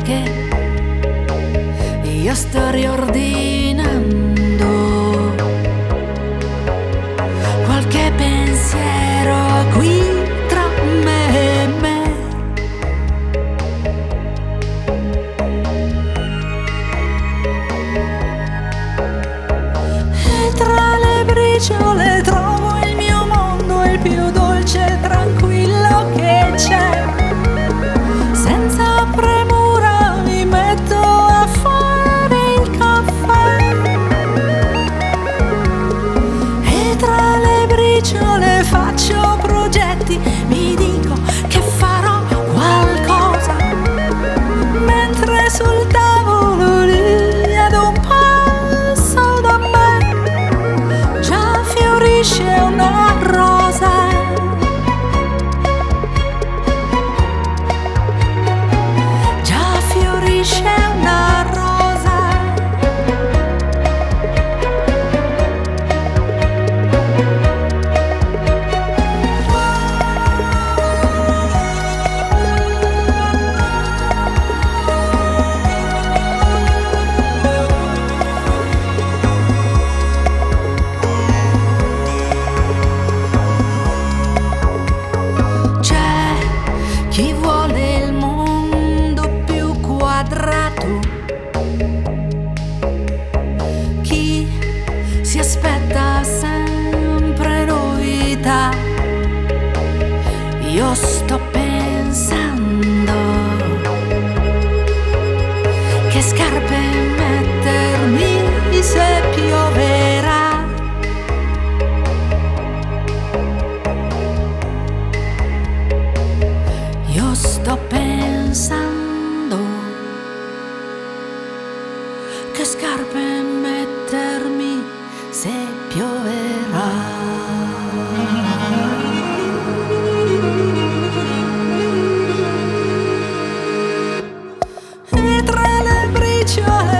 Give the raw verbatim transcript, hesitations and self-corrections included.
che io sto riordinando qualche pensiero qui tra me e me. E tra le briciole trovo il mio mondo, il più dolce e tranquillo che c'è. Senza premura mi metto a fare il caffè e tra le briciole faccio progetti, mi dico che farò qualcosa, mentre sul tavolo lì ad un passo da me già fiorisce una rosa. Fiorisce una rosa. C'è chi vuole il mondo più quadrato, chi si aspetta sempre novità. Io sto pensando che scarpe mettermi se pioverà. Io sto pensando che scarpe mettermi se pioverà. E tra le briciole